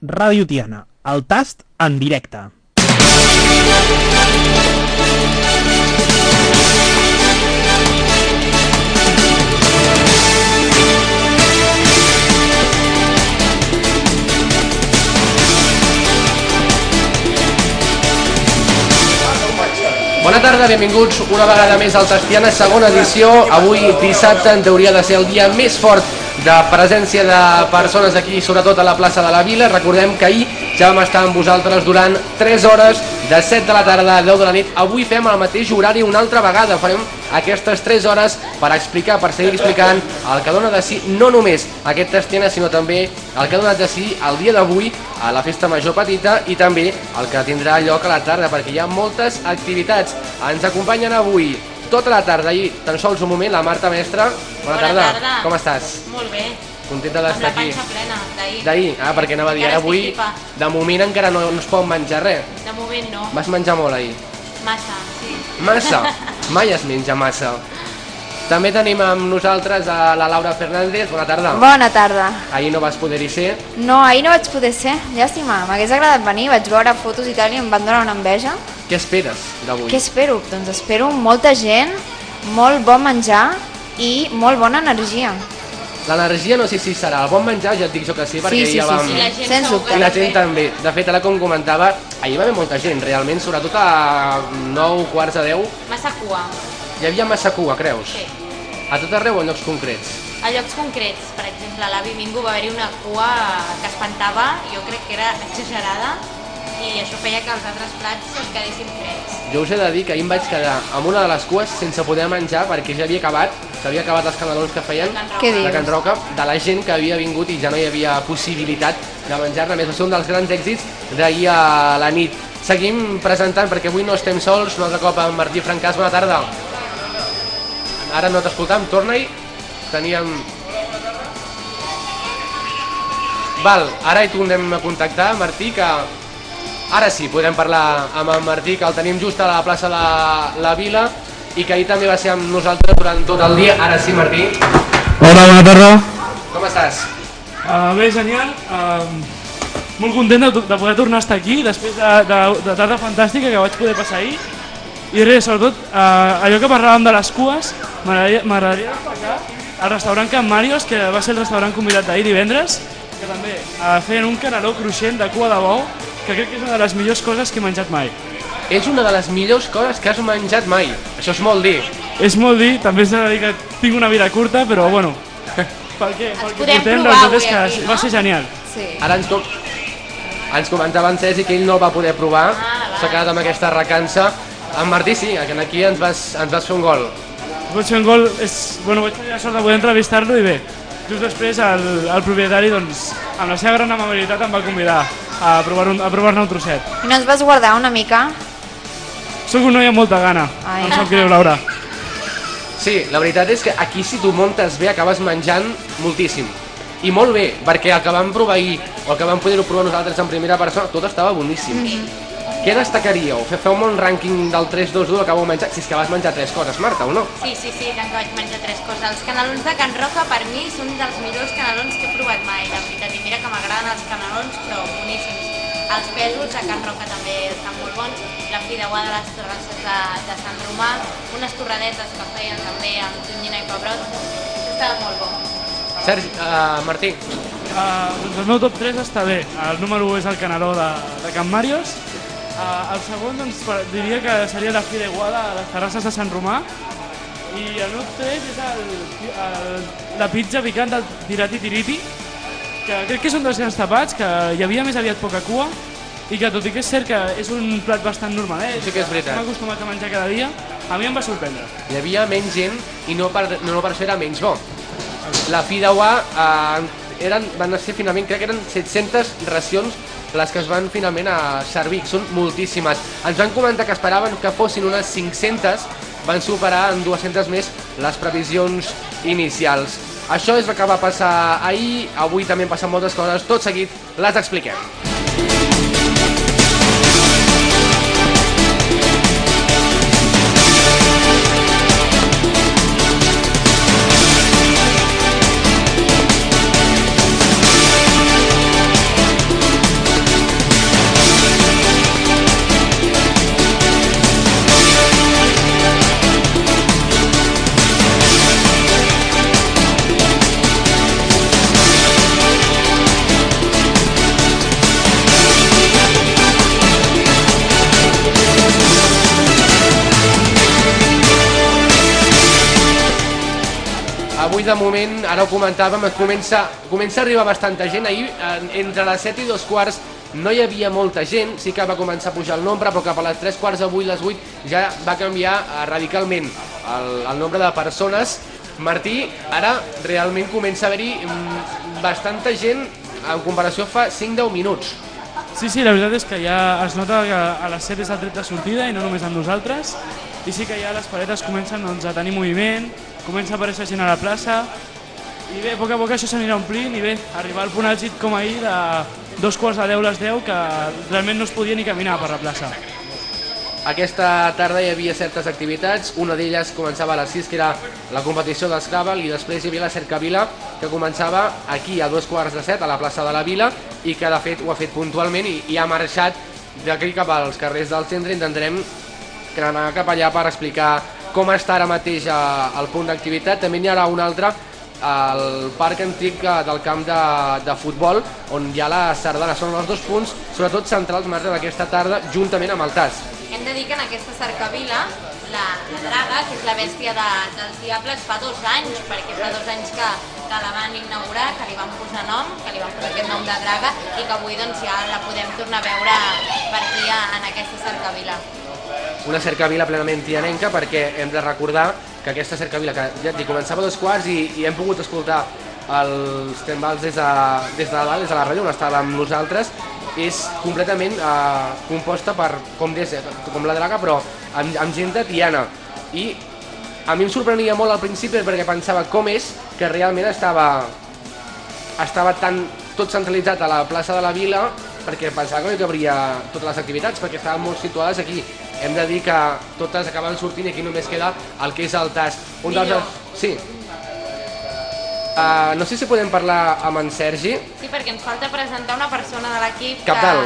Ràdio Tiana, el tast en directe. Bona tarda, benvinguts una vegada més al Tastiana, segona edició. Avui, dissabte, en teoria de ser el dia més fort de presència de persones aquí, sobretot a la plaça de la Vila. Recordem que ahir ja vam estar amb vosaltres durant 3 hores, de 7 de la tarda a 10 de la nit. Avui fem el mateix horari una altra vegada. Farem aquestes 3 hores per explicar, per seguir explicant el que dona de si no només aquest Tastiana, sinó també el que ha donat de si el dia d'avui a la Festa Major Petita i també el que tindrà lloc a la tarda, perquè hi ha moltes activitats. Ens acompanyen avui tota la tarda i tan sols un moment la Marta Mestre. Bona tarda. Com estàs? Molt bé. Contenta d'estar aquí? Amb la panxa plena, d'ahir. D'ahir? Ah, perquè anava a dir, avui de moment encara no es pot menjar res. De moment no. Vas menjar molt ahir? Massa, sí. Massa? Mai es menja massa. També tenim amb nosaltres a la Laura Fernández. Bona tarda. Bona tarda. Ahir no vas poder-hi ser. No, ahir no vaig poder ser, llàstima. M'hagués agradat venir, vaig veure fotos i tal i em van donar una enveja. Què esperes d'avui? Què espero? Doncs espero molta gent, molt bon menjar i molt bona energia. L'energia no sé si serà el bon menjar, ja et dic jo que sí, perquè Sí, ja vam... I la gent Sens segur dubte. que I la gent també. De fet, ara com comentava, ahir va haver molta gent, realment, sobretot a 9, quarts de 10. Massa cua. Hi havia massa cua, creus? Sí. A tot arreu o en llocs concrets? A llocs concrets, per exemple, a l'Avi Mingo va haver-hi una cua que espantava, jo crec que era exagerada, i això feia que els altres plats es quedessin freds. Jo us he de dir que ahir em vaig quedar amb una de les cues sense poder menjar perquè ja havia acabat, s'havia acabat els canelons que feien Què de dius? Can Roca, de la gent que havia vingut i ja no hi havia possibilitat de menjar-ne més. Va ser un dels grans èxits d'ahir a la nit. Seguim presentant perquè avui no estem sols, un altre cop amb Martí Francàs. Bona tarda. Ara no t'escoltam, torna-hi. Teníem... Val, ara hi tornem a contactar, Martí, que... Ara sí, podem parlar amb en Martí, que el tenim just a la plaça de la Vila i que ahir també va ser amb nosaltres durant tot el dia. Ara sí, Martí. Hola, bona tarda. Com estàs? Bé, genial. Molt content de poder tornar a estar aquí després de tarda fantàstica que vaig poder passar ahir. I res, sobretot, allò que parlàvem de les cues, m'agradaria destacar el restaurant Can Màrios, que va ser el restaurant convidat d'ahir divendres, que també feien un caneló cruixent de cua de bou, que crec que és una de les millors coses que he menjat mai. És una de les millors coses que has menjat mai. Això és molt dir. És molt dir, també s'ha de dir que tinc una vida curta, però bueno, pel que podem portem, provar la veritat avui és que aquí, no? va ser genial. Sí. Ara ens comentava en Cesi que ell no el va poder provar, s'ha quedat amb aquesta recança. En Martí sí, que aquí ens vas fer un gol. Vaig fer un gol, vaig tenir la sort de poder entrevistar-lo i bé, just després el propietari, doncs, amb la seva gran amabilitat em va convidar a provar-ne un trosset. I no ens vas guardar una mica? Soc un noi amb molta gana, Ai. no em sap greu, Laura. Sí, la veritat és que aquí si tu muntes bé acabes menjant moltíssim. I molt bé, perquè el que vam provar ahir o el que vam poder provar nosaltres en primera persona, tot estava boníssim. Què destacaríeu? Feu-me un rànquing del 3-2-1 que vau menjar, si és que vas menjar 3 coses, Marta, o no? Sí, tant que vaig menjar 3 coses. Els canelons de Can Roca per mi són dels millors canelons que he provat mai, la veritat. I mira que m'agraden els canelons, però boníssims. Els pèsols a Can Roca també estan molt bons. La fideuà de les terrasses de Sant Romà, unes torradetes que feien també amb tonyina i pebrot. Estava molt bo. Sergi, Martí. Doncs el meu top 3 està bé. El número 1 és el caneló de Can Màrios. El segon doncs, diria que seria la fideuà de les terrasses de Sant Romà. I el meu 3 és la pizza picant del Tirati Tiriti, que crec que és un dels grans tapats, que hi havia més aviat poca cua i que tot i que és cert que és un plat bastant normalet, Sí que és veritat. m'he acostumat a menjar cada dia, a mi em va sorprendre. Hi havia menys gent i no per això era menys bo. La fideuà van ser finalment, crec que eren 700 racions les que es van finalment a servir, són moltíssimes. Ens van comentar que esperaven que fossin unes 500, van superar en 200 més les previsions inicials. Això és el que va passar ahir, avui també han passat moltes coses, tot seguit les expliquem. de moment, ara ho comentàvem, comença a arribar bastanta gent. Ahir, entre les 7 i 2:15, no hi havia molta gent, sí que va començar a pujar el nombre, però cap a les 3:15 de 8, les 8, ja va canviar radicalment el nombre de persones. Martí, ara realment comença a haver-hi bastanta gent en comparació a fa 5-10 minuts. Sí, la veritat és que ja es nota que a les 7 és el tret de sortida i no només amb nosaltres, i sí que ja les paletes comencen a tenir moviment, comença a aparèixer gent a la plaça, i bé, a poc a poc això s'anirà omplint, i bé, arribar al punt àlgid com ahir de 2:45 les 10, que realment no es podia ni caminar per la plaça. Aquesta tarda hi havia certes activitats, una d'elles començava a les 6, que era la competició d'Escàbal, i després hi havia la Cercavila, que començava aquí a 2:15, a la plaça de la Vila, i que de fet ho ha fet puntualment i ha marxat d'aquí cap als carrers del centre. Intentarem anar cap allà per explicar com està ara mateix el punt d'activitat. També n'hi haurà un altre al parc antic del camp de futbol, on hi ha la sardana. Són els dos punts, sobretot centrals, Marta, d'aquesta tarda, juntament amb el TAS. Hem de dir que en aquesta cercavila la draga, que és la bèstia dels diables, fa 2 anys, perquè fa 2 anys que la van inaugurar, que li van posar nom, que li van posar aquest nom de draga, i que avui doncs, ja la podem tornar a veure per aquí en aquesta cercavila. Una cercavila plenament tianenca, perquè hem de recordar que aquesta cercavila, que ja et dic, començava a 2:15 i hem pogut escoltar els timbals des de dalt, des de la ràdio on estàvem nosaltres, és completament composta per, com la draga, però amb gent de Tiana. I a mi em sorprenia molt al principi perquè pensava com és que realment estava tan tot centralitzat a la plaça de la Vila, perquè pensava que no hi hauria totes les activitats, perquè estaven molt situades aquí. Hem de dir que totes acaben sortint i aquí només queda el que és el TAS. Sí. No sé si podem parlar amb en Sergi. Sí, perquè ens falta presentar una persona de l'equip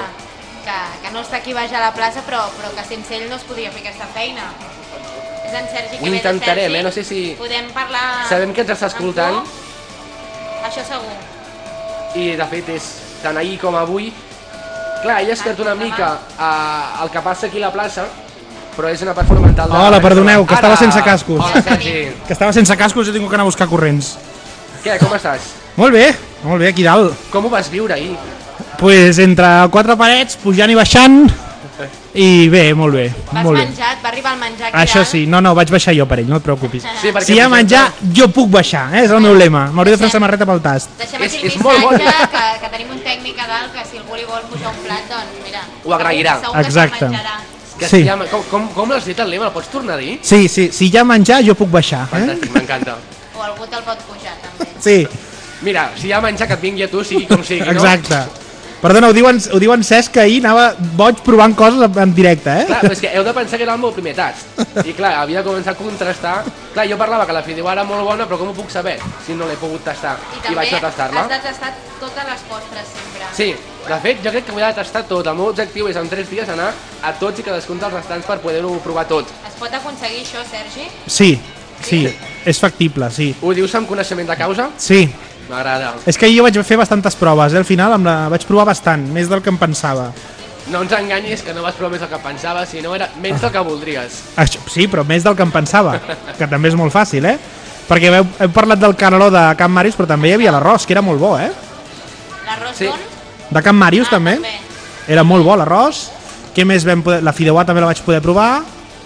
que no està aquí baix a la plaça, però que sense ell no es podia fer aquesta feina. És en Sergi que ho intentarem, no sé si... Podem parlar... Sabem que ens està escoltant. Això segur. I de fet és tant ahir com avui. Clar, ell es perd una mica el que passa aquí a la plaça, però és una part fonamental. Hola, perdoneu, que estava sense cascos. Hola, Sergi. Que estava sense cascos i he tingut que anar a buscar corrents. Què, com estàs? Molt bé, aquí dalt. Com ho vas viure ahir? Pues entre 4 parets, pujant i baixant, i bé, molt bé. Vas menjar, et va arribar el menjar aquí Això sí, no, vaig baixar jo per ell, no et preocupis. Sí, si hi ha menjar, jo puc baixar, és el meu lema. M'hauria de fer samarreta pel tast. Deixem aquí el missatge que tenim un tècnic a dalt que si algú li vol pujar un plat, doncs mira, ho agrairà. Exacte. Sí. Com l'has dit el lema? El pots tornar a dir? Sí, si hi ha menjar, jo puc baixar. Fantàstic, m'encanta. O algú te'l pot pujar, també. Sí. Mira, si hi ha menjar que et vingui a tu, sigui com sigui, no? Exacte. Perdona, ho diuen Cesc, que ahir anava boig provant coses en directe, Clar, però és que heu de pensar que era el meu primer tast. I clar, havia de començar a contrastar. Clar, jo parlava que la fideuà era molt bona, però com ho puc saber si no l'he pogut tastar? I vaig a tastar-la. I també has de tastar totes les postres sempre. Sí, de fet, jo crec que ho he de tastar tot. El meu objectiu és en 3 dies anar a tots i cadascun dels restants per poder-ho provar tot. Es pot aconseguir això, Sergi? Sí, és factible, sí. Ho dius amb coneixement de causa? Sí. M'agrada. És que jo vaig fer bastantes proves, al final vaig provar bastant, més del que em pensava. No ens enganyis que no vas provar més del que pensaves, sinó era menys del que voldries. Sí, però més del que em pensava, que també és molt fàcil, Perquè heu parlat del caneló de Can Màrius, però també hi havia l'arròs, que era molt bo, L'arròs d'on? De Can Màrius, també. Era molt bo l'arròs. Què més vam poder... La fideuà també la vaig poder provar.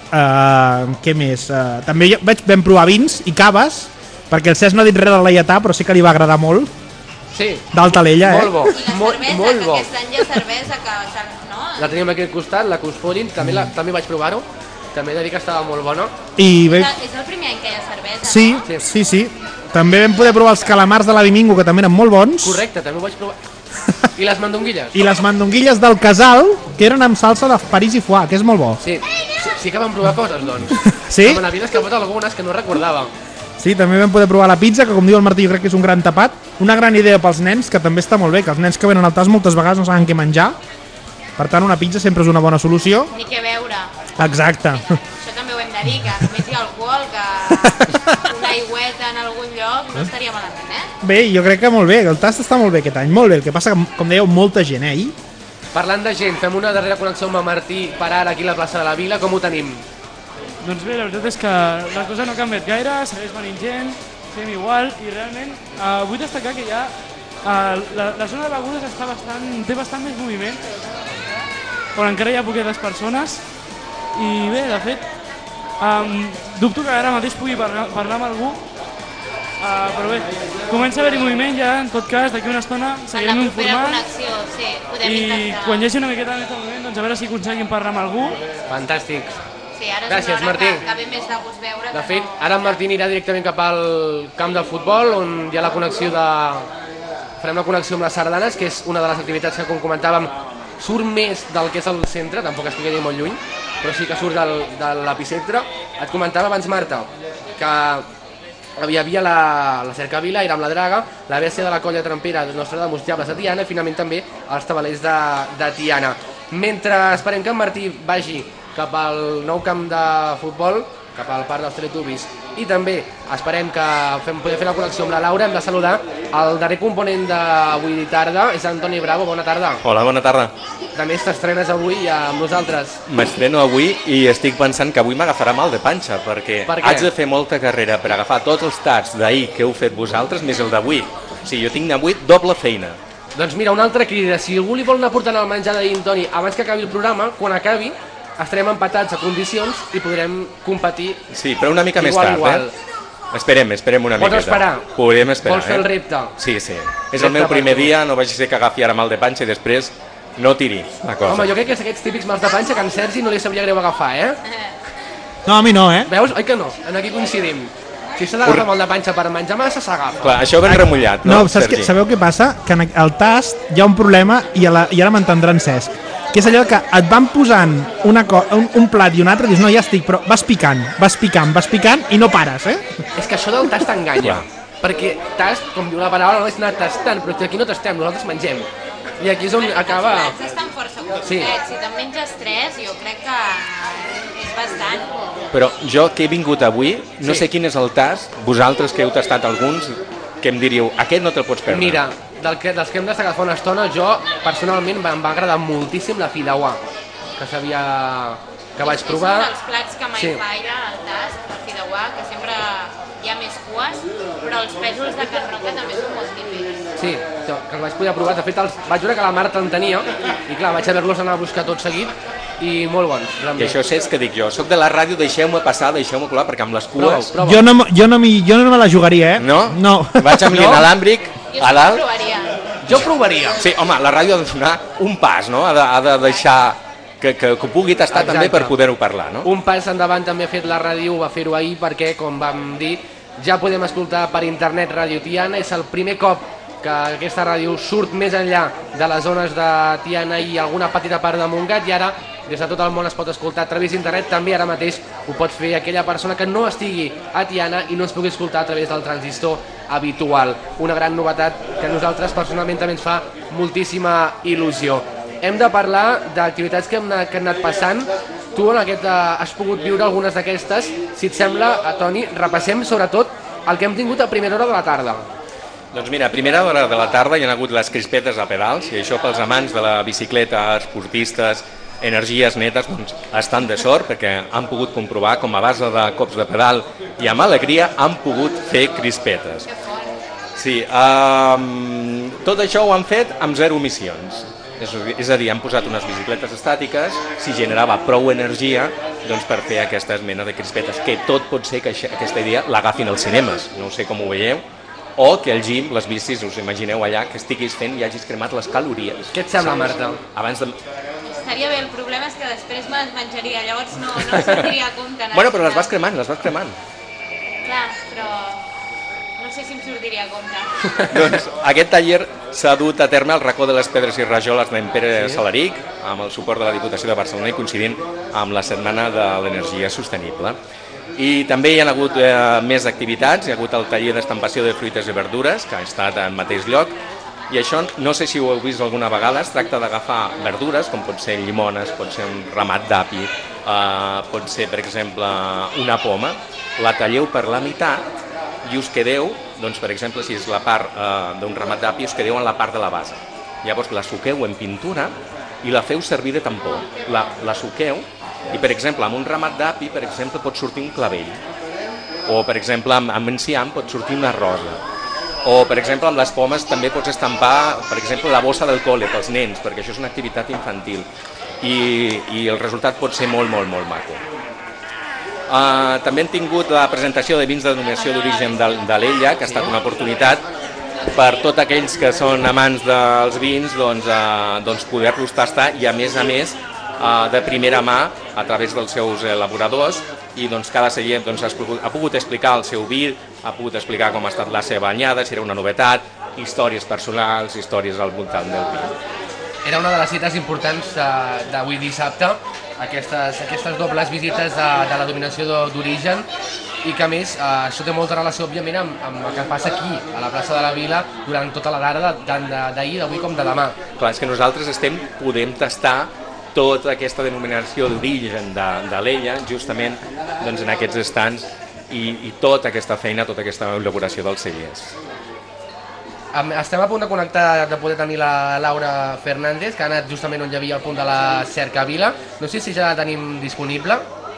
Què més? També vam provar vins i caves, perquè el Cesc no ha dit res del laietà, però sí que li va agradar molt. Sí. D'alta l'ella, Molt bo. I la cervesa, molt bo. que aquest any hi ha cervesa, no? La tenim aquí al costat, la Cuspodin, també vaig provar-ho. També he de dir que estava molt bona. I bé... És el primer any que hi ha cervesa, no? Sí. També vam poder provar els calamars de la Bimingo, que també eren molt bons. Correcte, també ho vaig provar. I les mandonguilles? I les mandonguilles del Casal, que eren amb salsa de París i foie, que és molt bo. Sí que vam provar coses, doncs. Sí? Amb Navines que ha posat algunes que no recordava. Sí, també vam poder provar la pizza, que com diu el Martí, jo crec que és un gran tapat. Una gran idea pels nens, que també està molt bé, que els nens que venen al TAS moltes vegades no saben què menjar. Per tant, una pizza sempre és una bona solució. Ni què veure. Exacte. Això també ho hem de dir, que només hi ha alcohol, que una aigüeta en algun lloc no estaria malament, Bé, jo crec que molt bé, el tast està molt bé aquest any, molt bé. El que passa que, com dèieu, molta gent, ahir. Parlant de gent, fem una darrera connexió amb en Martí per ara aquí a la plaça de la Vila, com ho tenim? Doncs bé, la veritat és que la cosa no ha canviat gaire, segueix venint gent, fem igual i realment vull destacar que ja la zona de begudes té bastant més moviment, on encara hi ha poquetes persones i bé, de fet, dubto que ara mateix pugui parlar amb algú, però bé, comença a haver-hi moviment ja, en tot cas, d'aquí una estona seguirem informant. En la propera connexió, sí, podem I intentar. quan hi hagi una miqueta més de moviment, doncs a veure si aconseguim parlar amb algú. Fantàstic. Sí, ara és Gràcies, una hora Martí. que ve més de gust veure. De fet, ara en Martí anirà directament cap al camp del futbol, on hi ha la connexió farem la connexió amb les sardanes, que és una de les activitats que, com comentàvem, surt més del que és el centre, tampoc es quedi molt lluny, però sí que surt de l'epicentre. Et comentava abans, Marta, que hi havia la cercavila, era amb la draga, la bèstia de la colla trampera de Nostradamus Diables de Tiana i finalment també els tabalers de Tiana. Mentre esperem que en Martí vagi cap al nou camp de futbol, cap al parc dels Teletubbies, i també esperem que podem fer la connexió amb la Laura, hem de saludar el darrer component d'avui tarda, és Antoni Bravo, bona tarda. Hola, bona tarda. També t'estrenes avui amb nosaltres. M'estreno avui i estic pensant que avui m'agafarà mal de panxa, perquè Per què? haig de fer molta carrera per agafar tots els tasts d'ahir que heu fet vosaltres, més el d'avui. O sigui, jo tinc avui doble feina. Doncs mira, una altra crida, si algú li vol anar portant el menjar d'ahir, Antoni, abans que acabi el programa, quan acabi, estarem empatats a condicions i podrem competir. Sí, però una mica més Igual, tard, igual. Esperem una miqueta. Pots esperar? Podem esperar, Vols fer el repte? Sí, sí. És Repte el meu primer per tu. dia, no vaig ser que agafi ara mal de panxa i després no tiri la cosa. Home, jo crec que és aquests típics mals de panxa que en Sergi no li sabria greu agafar, eh? No, a mi no, eh? Veus? Oi que no? En aquí coincidim. Si s'ha d'agafar mal de panxa per menjar massa, s'agafa. Clar, això ben remullat, no, No, saps Sergi? sabeu què passa? Que en el tast hi ha un problema i ara m'entendrà en Cesc, que és allò que et van posant un plat i un altre i dius, no, ja estic, però vas picant i no pares, eh? És que això del tast t'enganya. Clar. Perquè tast, com diu la paraula, no és anar tastant, però aquí no tastem, nosaltres mengem. I aquí és on acaba... Els plats estan força curtets, Sí. si te'n menges 3 jo crec que és bastant. Però jo que he vingut avui, no Sí. sé quin és el tast, vosaltres que heu tastat alguns, que em diríeu, aquest no te'l pots perdre. Mira, dels que hem destacat fa una estona, jo personalment em va agradar moltíssim la fideuà, que vaig provar. És un dels plats que mai Sí. falla al tast, el fideuà, que sempre hi ha més cues, però els pèsols de Can Roca també són molt típics. Sí, que els vaig poder provar. De fet, vaig veure que la Marta en tenia i clar, vaig haver-los anar a buscar tot seguit i molt bons. I realment. això és que dic jo, soc de la ràdio, deixeu-me passar, deixeu-me colar, perquè amb les cues... Prova. Jo no me la jugaria, eh? No? No. Vaig amb l'inalàmbric Jo a sí que dalt. provaria. Jo provaria. Sí, home, la ràdio ha de donar un pas, no? Ha de deixar que pugui tastar Exacte. també per poder-ho parlar, no? Un pas endavant també ha fet la ràdio, va fer-ho ahir perquè, com vam dir, ja podem escoltar per internet Ràdio Tiana. És el primer cop que aquesta ràdio surt més enllà de les zones de Tiana i alguna petita part de Montgat, i ara des de tot el món es pot escoltar a través d'internet. També ara mateix ho pot fer aquella persona que no estigui a Tiana i no es pugui escoltar a través del transistor habitual. Una gran novetat que a nosaltres personalment també ens fa moltíssima il·lusió. Hem de parlar d'activitats que han anat passant. Tu en has pogut viure algunes d'aquestes. Si et sembla, Toni, repassem sobretot el que hem tingut a primera hora de la tarda. Doncs mira, a primera hora de la tarda hi ha hagut les crispetes a pedals, i això pels amants de la bicicleta, esportistes, energies netes, doncs estan de sort, perquè han pogut comprovar com a base de cops de pedal i amb alegria han pogut fer crispetes. Sí, tot això ho han fet amb 0 emissions. És a dir, han posat unes bicicletes estàtiques, si generava prou energia doncs, per fer aquestes menes de crispetes, que tot pot ser que aquesta idea l'agafin als cinemes, no sé com ho veieu, o que al gym, les bicis, us imagineu allà, que estiguis fent i hagis cremat les calories. Què et sembla, Marta? Abans de... Estaria bé, el problema és que després me les menjaria, llavors no sortiria a compte. Bueno, però les vas cremant, Clar, però no sé si em sortiria a compte. Doncs aquest taller s'ha dut a terme al racó de les Pedres i Rajoles d'en Pere Salaric, amb el suport de la Diputació de Barcelona i coincidint amb la Setmana de l'Energia Sostenible. I també hi ha hagut més activitats, hi ha hagut el taller d'estampació de fruites i verdures, que ha estat al mateix lloc, i això no sé si ho heu vist alguna vegada, es tracta d'agafar verdures, com pot ser llimones, pot ser un ramat d'api, pot ser, per exemple, una poma, la talleu per la meitat i us quedeu, doncs, per exemple, si és la part d'un ramat d'api, us quedeu en la part de la base. Llavors la suqueu en pintura i la feu servir de tampó. La suqueu i, per exemple, amb un ramat d'api, per exemple, pot sortir un clavell. O, per exemple, amb enciam pot sortir una rosa. O, per exemple, amb les pomes també pots estampar, per exemple, la bossa del col·le pels nens, perquè això és una activitat infantil. I el resultat pot ser molt, molt, molt maco. També hem tingut la presentació de vins de denominació d'origen d'Alella, que ha estat una oportunitat per tots aquells que són amants dels vins poder-los tastar i a més de primera mà a través dels seus elaboradors i cada celler ha pogut explicar el seu vi, ha pogut explicar com ha estat la seva anyada, si era una novetat, històries personals, històries al voltant del vi. Era una de les cites importants d'avui dissabte, aquestes dobles visites de la dominació d'origen i que a més això té molta relació òbviament amb el que passa aquí, a la plaça de la Vila, durant tota la tarda, tant d'ahir, d'avui com de demà. Clar, és que nosaltres podem tastar tota aquesta denominació d'origen d'Alella justament en aquests estants i tota aquesta feina, tota aquesta elaboració dels cellers. Estem a punt de connectar, de poder tenir la Laura Fernández, que ha anat justament on hi havia el punt de la Cercavila. No sé si ja la tenim disponible.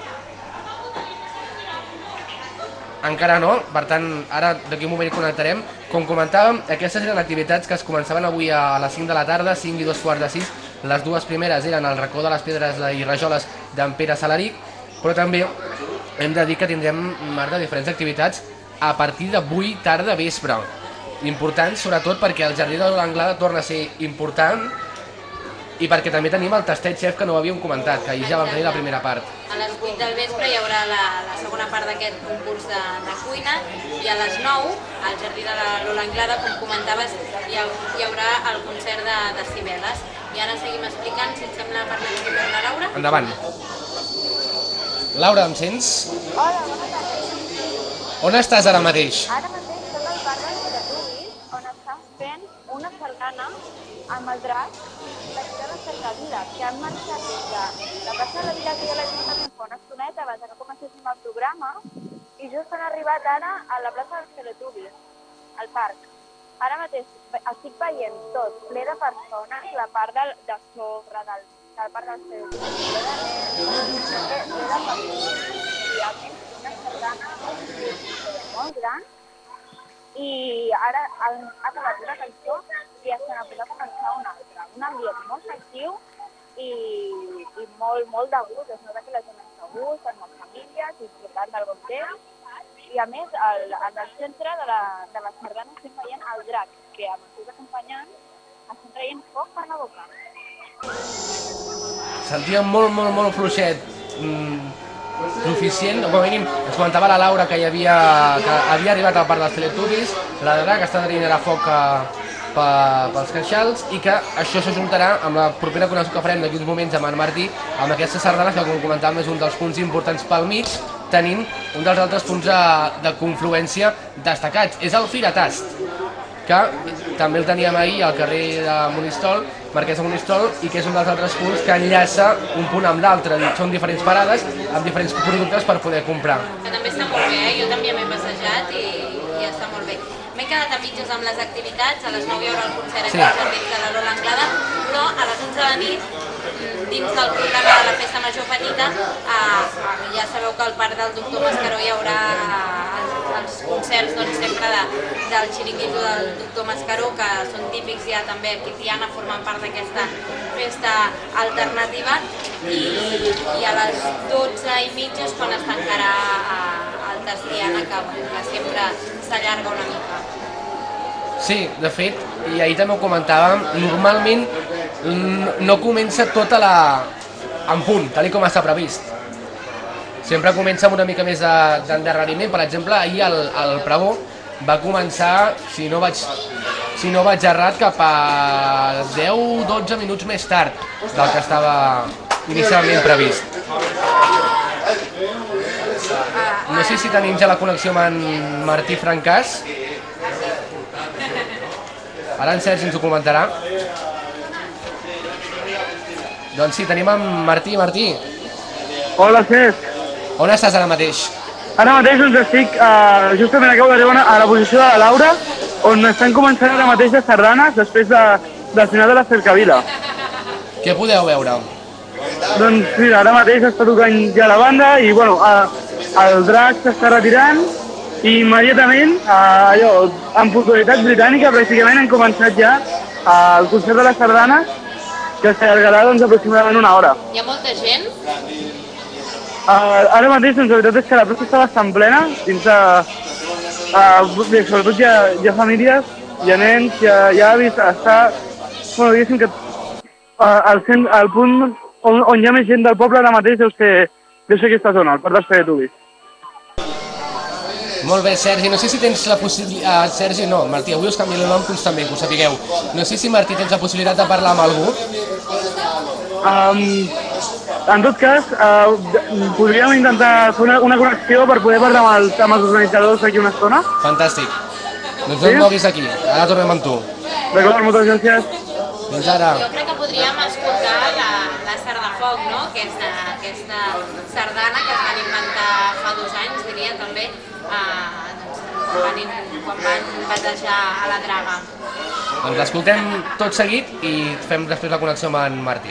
Encara no, per tant, ara d'aquí un moment connectarem. Com comentàvem, aquestes eren activitats que es començaven avui a les 5 de la tarda, 5 i 2:15. Les dues primeres eren el racó de les pedres i rajoles d'en Pere Salaric, però també hem de dir que tindrem diferents activitats a partir d'avui tarda vespre. Important, sobretot perquè el Jardí de l'Anglada torna a ser important i perquè també tenim el tastet xef que no ho havíem comentat, que ahir ja vam tenir la primera part. A les 8 del vespre hi haurà la segona part d'aquest concurs de cuina i a les 9 al Jardí de l'Anglada, com comentaves, hi haurà el concert de Cibeles. I ara seguim explicant, si et sembla, parlem primer amb la Laura. Endavant. Laura, em sents? Hola, bona tarda. On estàs ara mateix? Ara mateix som al parc dels Teletubbies, on estan fent una sardana amb el drac d'aquí de la Cercavila, que han marxat des de la plaça de la Vila, que ja l'Ajuntament fa una estoneta abans que comencéssim el programa, i just han arribat ara a la plaça dels Teletubbies, al parc. Ara mateix estic veient tot ple de persones, la part de sobre del parc dels Teletubbies, ple de persones, i a més una sardana molt gran, i ara han acabat una cançó i estan a punt de començar una altra. Un ambient molt festiu i molt de gust, es nota que la gent està a gust, amb les famílies, disfrutant del bon temps. I a més, en el centre de la sardana estem veient el drac, que amb els seus acompanyants estan traient foc per la boca. Sentia molt fluixet, suficient, com a mínim ens comentava la Laura que havia arribat al parc dels Teletubbies, la drac està traient a foc pels queixals i que això s'ajuntarà amb la propera connexió que farem d'aquí uns moments amb en Martí, amb aquesta sardana que, com comentàvem, és un dels punts importants pel mig, tenint un dels altres punts de confluència destacats. És el Firatast, que també el teníem ahir al carrer de Monistrol, Marquès de Monistrol, i que és un dels altres punts que enllaça un punt amb l'altre. Són diferents parades amb diferents productes per poder comprar. Que també està molt bé, jo també m'he passejat i està molt bé. M'he quedat a mitges amb les activitats, a les 9 hi haurà el concert aquí al Jardí de l'Anglada, però a les 11 de la nit, dins del programa de la Festa Major Petita, ja sabeu que al parc del Doctor Mascaró hi haurà els concerts sempre del xiringuito del Doctor Mascaró, que són típics ja també aquí a Tiana, formen part d'aquesta festa alternativa, i a les 12:30 és quan es tancarà el Tastiana, que sempre s'allarga una mica. Sí, de fet, i ahir també ho comentàvem, normalment no comença tota en punt, tal com està previst. Sempre comença amb una mica més d'endarreriment. Per exemple, ahir el pregó va començar, si no vaig errat, cap a 10-12 minuts més tard del que estava inicialment previst. No sé si tenim ja la connexió amb en Martí Francàs. Ara en Sergi ens ho comentarà. Doncs sí, tenim en Martí. Martí. Hola, Cesc. On estàs ara mateix? Ara mateix doncs estic, justament acabo d'arribar a la posició de la Laura, on estan començant ara mateix les sardanes després del final de la Cercavila. Què podeu veure? Doncs mira, ara mateix està tocant ja la banda i bueno, el drac s'està retirant i immediatament, amb puntualitat britànica, pràcticament han començat ja el concert de les sardanes, que s'allargarà aproximadament una hora. Hi ha molta gent? Ara mateix, la veritat és que la plaça està bastant plena, sobretot hi ha famílies, hi ha nens, hi ha avis, diguéssim que el punt on hi ha més gent del poble ara mateix deu ser aquesta zona, el Port dels Teletubbies. Molt bé, Sergi, no sé si tens la possibilitat... Sergi, no, Martí, avui us canvio el nom constantment, que ho sapigueu. No sé si, Martí, tens la possibilitat de parlar amb algú? En tot cas, podríem intentar fer una connexió per poder parlar amb els organitzadors d'aquí una estona. Fantàstic. Doncs no et moguis aquí, ara tornem amb tu. D'acord, moltes gràcies. Fins ara. Jo crec que podríem escoltar la Sardafoc, no? Aquesta sardana que es van inventar fa 2 anys, diria també, quan van batejar a la Draga. Doncs l'escoltem tot seguit i fem després la connexió amb en Martí.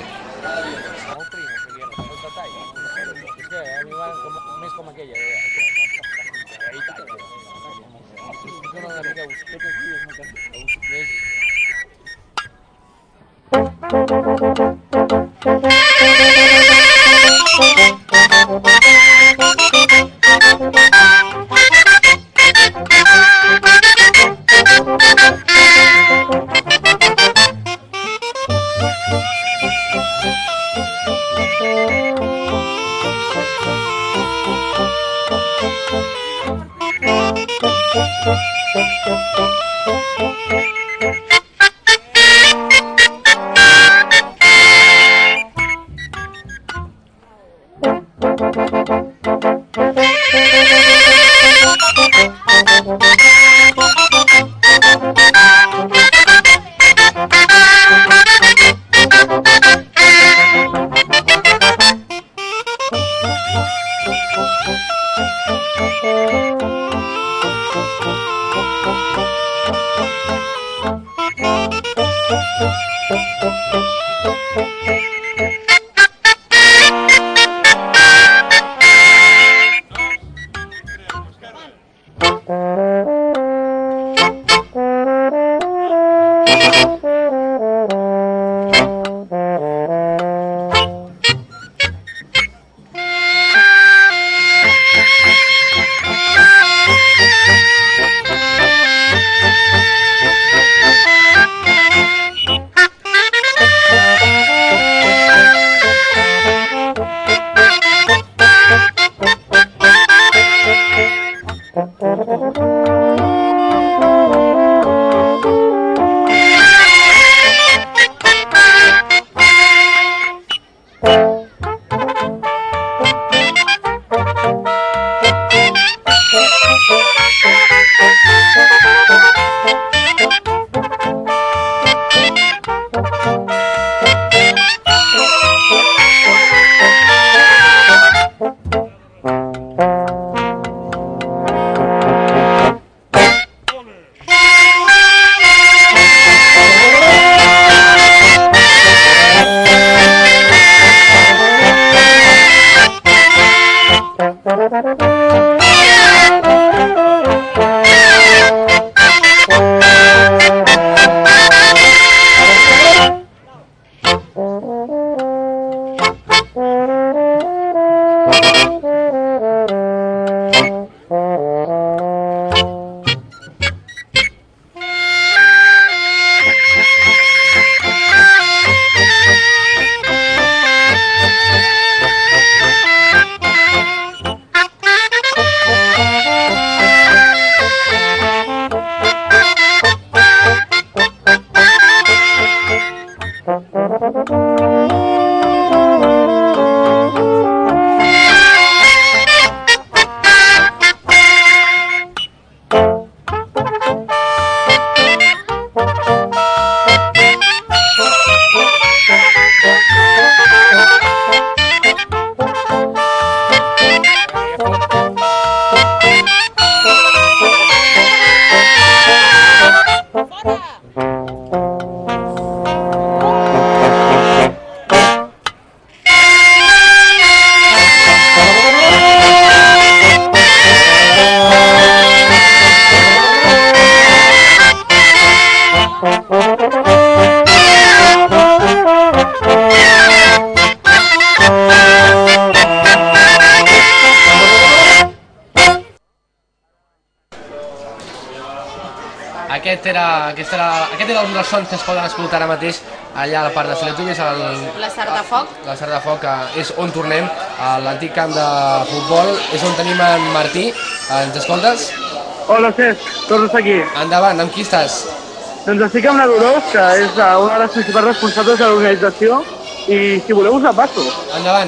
Aquest era un dels sons que es poden escoltar ara mateix allà a la part de Ciutadella, La Sar de Foc. La Sar de Foc, que és on tornem, a l'antic camp de futbol, és on tenim en Martí. Ens escoltes? Hola, Cesc, tornes aquí. Endavant, amb qui estàs? Doncs estic amb la Dolors, que és una de les principals responsables de l'organització, i si voleu us la passo. Endavant.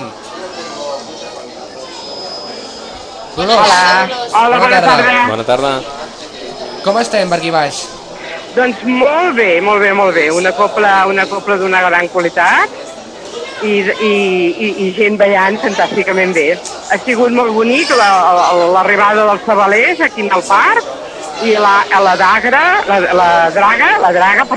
Dolors. Hola, bona tarda. Bona tarda. Com estem per aquí baix? Doncs molt bé. Una copla d'una gran qualitat i gent ballant fantàsticament bé. Ha sigut molt bonic l'arribada dels sabalers aquí al parc i la draga,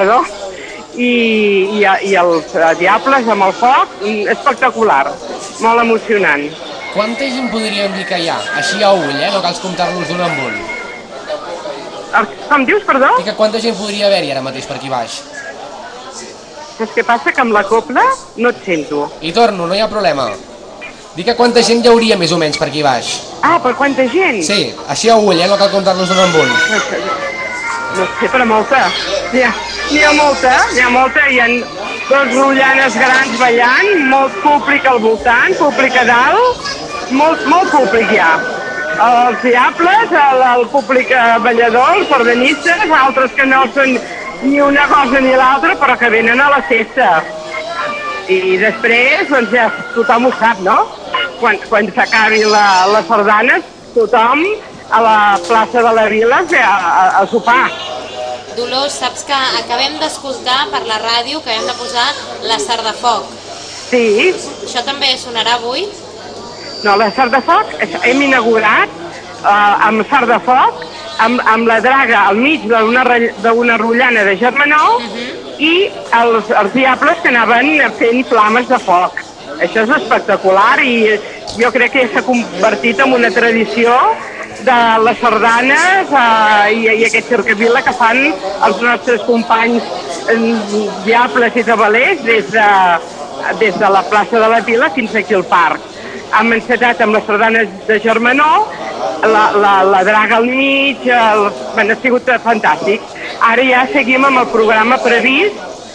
i els diables amb el foc, espectacular, molt emocionant. Quanta gent podríem dir que hi ha? Així a ull, no cal comptar-los d'un en un. Com dius, perdó? I que quanta gent podria haver-hi ara mateix per aquí baix? Saps què passa? Que amb la copla no et sento. I torno, no hi ha problema. Dic que quanta gent hi hauria més o menys per aquí baix. Ah, per quanta gent? Sí, així a ull, no cal comptar-los d'un en un. No sé, però molta. N'hi ha molta, hi ha dos rotllanes grans ballant, molt públic al voltant, públic a dalt, molt públic hi ha. Els diables, el públic ballador, els sardanistes, altres que no són ni una cosa ni l'altra, però que venen a la festa. I després, doncs ja tothom ho sap, no? Quan s'acabi les sardanes, tothom a la plaça de la Vila a sopar. Dolors, saps que acabem d'escoltar per la ràdio que hem de posar la Sar de Foc. Sí. Això també sonarà avui? No, la Sar de Foc hem inaugurat amb Sar de Foc, amb la draga al mig d'una rotllana de germanor i els diables que anaven fent flames de foc. Això és espectacular i jo crec que s'ha convertit en una tradició de les sardanes i aquest cercavila que fan els nostres companys diables i tabalers des de la plaça de la Vila fins aquí al parc. Hem encetat amb les sardanes de germanor, la draga al mig, ha sigut fantàstic. Ara ja seguim amb el programa previst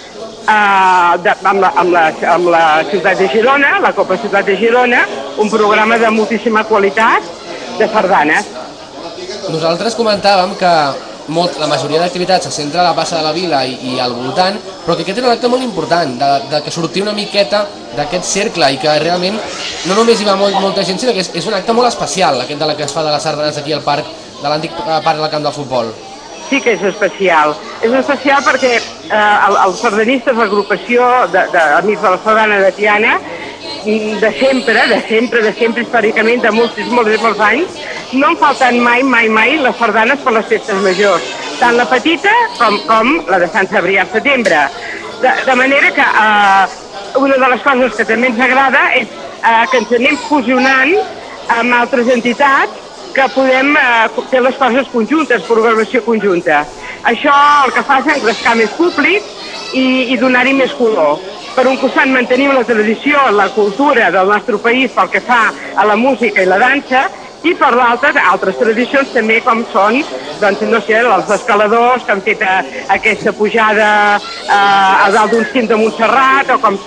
amb la ciutat de Girona, la Copa Ciutat de Girona, un programa de moltíssima qualitat de sardanes. Nosaltres comentàvem que la majoria d'activitats se centra a la plaça de la Vila i al voltant, però que aquest era un acte molt important, de que sortia una miqueta d'aquest cercle i que realment no només hi va molta gent, sinó que és un acte molt especial, aquest de la que es fa de les sardanes aquí al parc, de l'antic parc del camp del futbol. Sí que és especial. És especial perquè els sardanistes, l'agrupació d'Amics de la Sardana de Tiana, de sempre, històricament, de molts anys, no en falten mai les sardanes per les festes majors, tant la petita com la de Sant Cebrià al setembre. De manera que una de les coses que també ens agrada és que ens anem fusionant amb altres entitats que podem fer les coses conjuntes, programació conjunta. Això el que fa és engrescar més públic i donar-hi més color. Per un costat mantenim la tradició, la cultura del nostre país pel que fa a la música i la dansa, i per l'altre, altres tradicions també com són, doncs, no sé, els escaladors que han fet aquesta pujada a dalt d'un cim de Montserrat, o com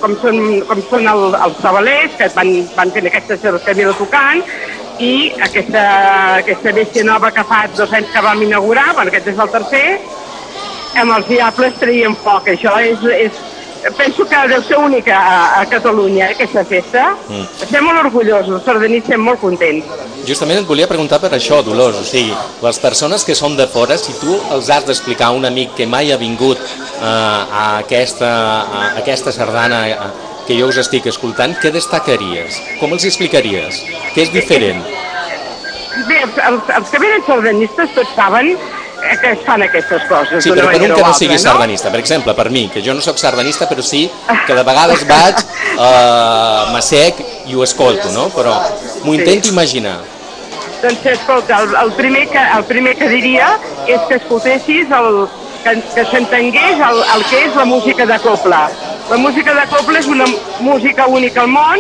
són els sabalers, que van fent aquesta cercavila tocant, i aquesta bèstia nova que fa 2 anys que vam inaugurar, bueno, aquest és el tercer, amb els diables traiem foc. Això penso que deu ser única a Catalunya, aquesta festa. Estem molt orgullosos, els sardanistes estem molt contents. Justament et volia preguntar per això, Dolors, o sigui, les persones que són de fora, si tu els has d'explicar a un amic que mai ha vingut a aquesta sardana que jo us estic escoltant, què destacaries? Com els explicaries? Què és diferent? Bé, els que venen sardanistes tots saben que es fan aquestes coses. Sí, però per un que no sigui sardanista, per exemple, per mi, que jo no sóc sardanista, però sí que de vegades vaig, m'assec i ho escolto, no? Però m'ho intento imaginar. Doncs escolta, el primer que diria és que escoltessis, que s'entengués el que és la música de copla. La música de copla és una música única al món,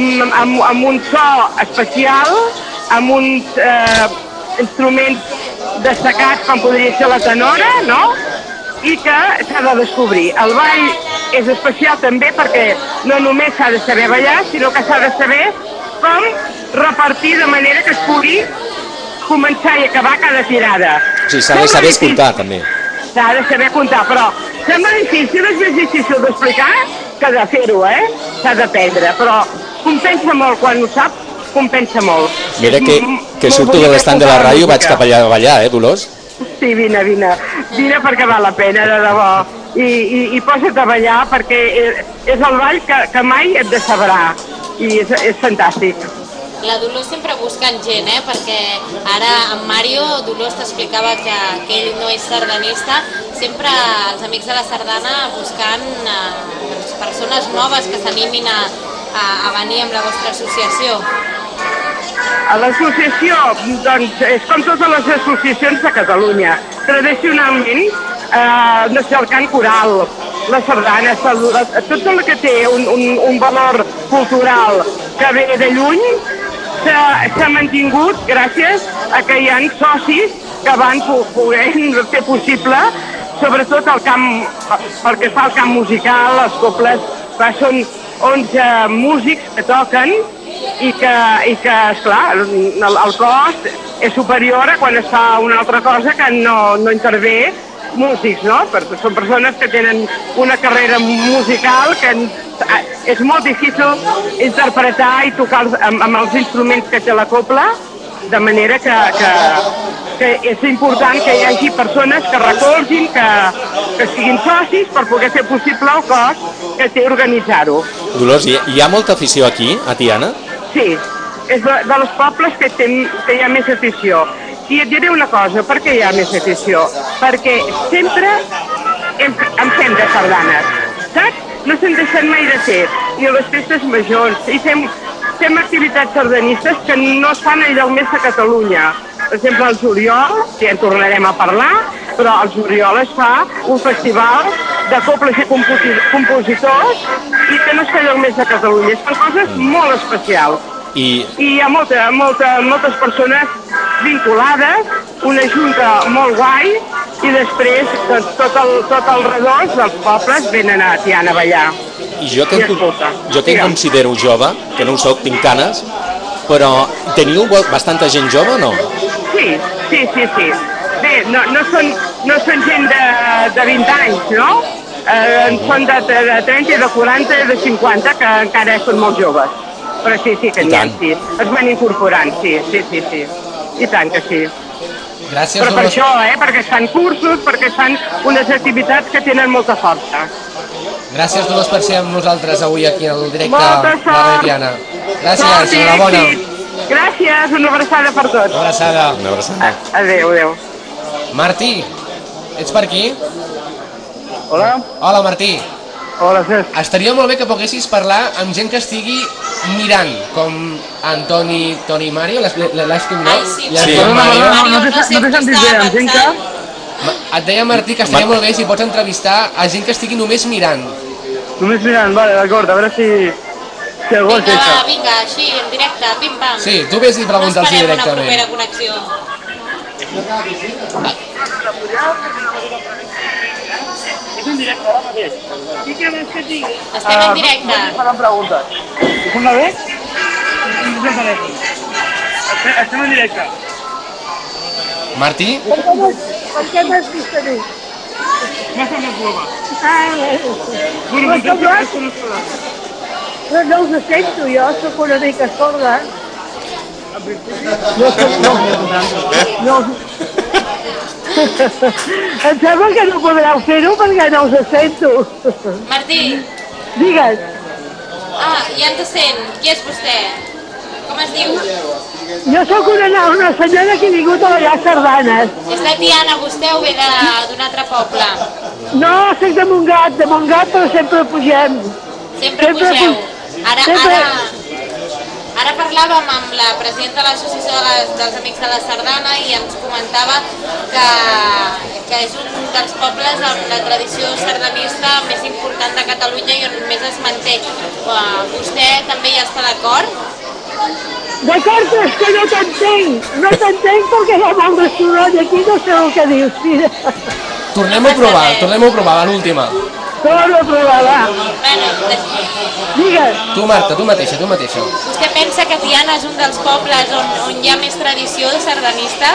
amb un so especial, amb uns instruments destacat com podria ser la tenora, no? I que s'ha de descobrir. El ball és especial també perquè no només s'ha de saber ballar, sinó que s'ha de saber com repartir de manera que es pugui començar i acabar cada tirada. Sí, s'ha de saber escoltar, també. S'ha de saber comptar, però sembla difícil, és més difícil d'explicar que de fer-ho, S'ha d'aprendre, però compensa molt, quan ho saps, compensa molt. Mira que surto de l'estand de la ràdio i vaig cap allà a ballar, Dolors? Sí, vine perquè val la pena, de debò. I posa't a ballar perquè és el ball que mai et decebrà i és fantàstic. La Dolors sempre buscant gent, perquè ara en Mario, Dolors t'explicava que ell no és sardanista, sempre els amics de la sardana buscant persones noves que s'animin a venir amb la vostra associació. A l'associació, doncs, és com totes les associacions de Catalunya. Tradicionalment, no sé, el cant coral, la sardana, tot el que té un valor cultural que ve de lluny, s'ha mantingut gràcies a que hi ha socis que van poder fer possible, sobretot el camp, pel que fa al camp musical, les cobles, són 11 músics que toquen i que esclar, el cost és superior a quan es fa una altra cosa que no intervé músics, no? Perquè són persones que tenen una carrera musical que és molt difícil interpretar i tocar amb els instruments que té la cobla, de manera que és important que hi hagi persones que recolzin, que siguin socis per poder fer possible el cost que té organitzar-ho. Dolors, hi ha molta afició aquí, a Tiana? Sí, és dels pobles que hi ha més afició. I et diré una cosa, per què hi ha més afició? Perquè sempre en fem de sardanes, saps? No se'n deixen mai de fer, ni a les festes majors. I fem activitats sardanistes que no es fan enlloc més a Catalunya. Per exemple, al juliol, ja en tornarem a parlar, però al juliol es fa un festival de cobles i compositors i que no es fa enlloc més a Catalunya. Es fan coses molt especials. I hi ha moltes persones vinculades, una junta molt guai, i després tot el redós dels pobles venen a Tiana a ballar. I jo que em considero jove, que no ho soc, tinc canes, però teniu bastanta gent jove o no? Sí. Bé, no són gent de 20 anys, no? Són de 30, de 40, de 50, que encara són molt joves. Però sí que n'hi ha, sí. Es van incorporant, sí. I tant que sí. Gràcies, però per això, perquè es fan cursos, perquè es fan unes activitats que tenen molta força. Gràcies, Dolors, per ser amb nosaltres avui aquí al directe de Ràdio Tiana. Gràcies, enhorabona. Gràcies, una abraçada per tots. Una abraçada. Adéu. Martí, ets per aquí? Hola. Hola, Martí. Hola, Cesc. Estaria molt bé que poguessis parlar amb gent que estigui mirant, com Toni i Mario, l'Estim, no? Ai, sí. No t'he sentit bé, amb gent que... Et deia, Martí, que estaria molt bé si pots entrevistar a gent que estigui només mirant. Només mirant, vale, d'acord, a veure si algú el Vinga, va, vinga, així, en directe, pim-pam. Sí, tu vés i pregunta'ls directament. No esperem una propera connexió. És en directe, ara mateix. Sí que vols que digui? Estem en directe. Faran preguntes. Us sembla bé? Estem en directe. Martí? Per què m'has vist a mi? M'ha semblat broma. Però no us sento, jo sóc una mica sorda. No. Em sembla que no podreu fer-ho perquè no us sento. Martí. Digues. Ja ens sent. Qui és vostè? Com es diu? Jo sóc una senyora que he vingut a ballar sardanes. És de Tiana, vostè, o ve d'un altre poble? No, soc de Montgat, però sempre pugem. Sempre pugeu. Ara parlàvem amb la presidenta de l'Associació dels Amics de la Sardana i ens comentava que és un dels pobles amb la tradició sardanista més important de Catalunya i on més es manté. Vostè també hi està d'acord? D'acord, és que no t'entenc. No t'entenc perquè hi ha molt de soroll aquí, no sé el que dius, filla. Tornem-ho a provar, l'última. Torno a provar, va. Digues. Tu, Marta, tu mateixa. Vostè pensa que Tiana és un dels pobles on hi ha més tradició de sardanista?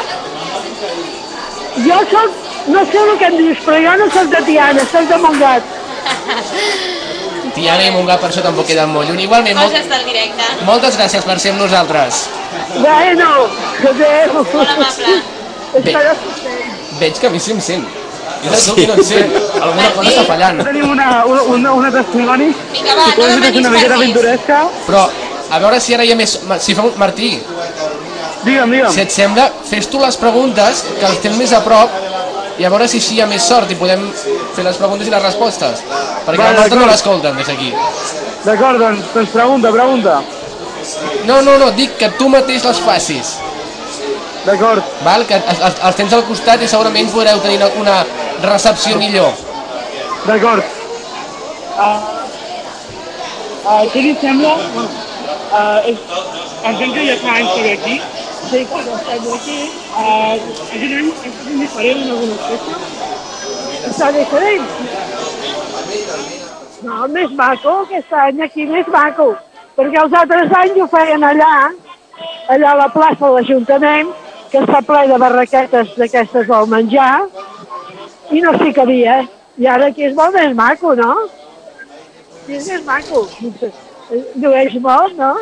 Jo soc, no sé el que em dius, però jo no soc de Tiana, soc de Montgat. Tiana i Montgat per això tampoc queden molt lluny. Igualment, Coses del directe. moltes gràcies per ser amb nosaltres. Bueno, adéu. Molt amable. Estarà content. Veig que a mi sí em sent. Jo de tu que no et sent. Alguna cosa està fallant. Tenim una testimoni. Vinga, va, que no és demanis una miqueta permís. pintoresca. Però, a veure si ara hi ha més... Si fa un... Martí, Digue'm. si et sembla, fes tu les preguntes, que els tens més a prop, i a veure si així hi ha més sort i podem fer les preguntes i les respostes. Perquè la Marta no l'escolten des d'aquí. D'acord, doncs pregunta. No, dic que tu mateix les facis. D'acord. Val? Que els tens al costat i segurament podreu tenir una recepció millor. D'acord. Què li sembla? Entenc que ja fa anys que ve aquí. Sí, que no estem aquí. És diferent en alguna cosa? Està diferent. No, més maco, aquest any aquí més maco. Perquè els altres anys ho feien allà a la plaça de l'Ajuntament, que està ple de barraquetes d'aquestes del menjar, i no s'hi cabia. I ara aquí és molt més maco, no? Sí, és més maco. Llueix molt, no?